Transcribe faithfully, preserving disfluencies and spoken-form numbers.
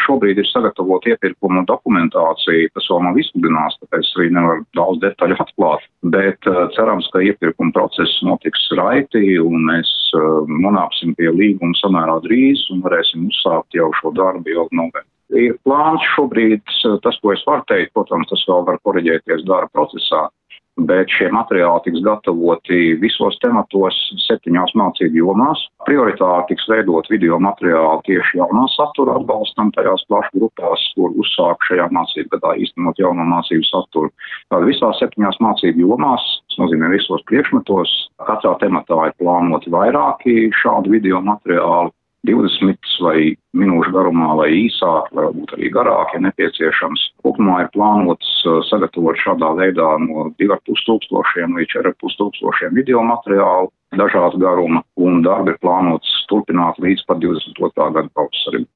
šobrīd ir sagatavota iepirkuma dokumentācija, tas vēl nav izsludināts, tāpēc arī nevar daudz detaļu atklāt, bet uh, cerams, ka iepirkuma process notiks raiti un mēs uh, nonāksim pie līguma samērā drīz un varēsim uzsākt jau šo darbu jau novembrī. Ir plāns šobrīd, tas, ko es varu teikt, protams, tas vēl var koriģēties darba procesā, bet šie materiāli tiks gatavoti visos tematos, septiņās mācību jomās. Prioritāri tiks veidot video materiāli tieši jaunā satura atbalstam tajās plašu grupās, kur uzsāk šajā mācību gadā īstenot jauno mācību saturu. Tātad visās septiņās mācību jomās, tas nozīmē visos priekšmetos, katrā tematā ir plānoti vairāki šādi video materiāli, divdesmit vai minūšu garumā vai īsāk, vai varbūt arī garāk, ja nepieciešams. Kopumā ir plānots sagatavot šādā veidā no divi ar pus tūkstošiem līdz četri ar pus tūkstošiem video materiālu dažāda garuma, un darbi ir plānots turpināt līdz pat divdesmit otrā gada pavasarim.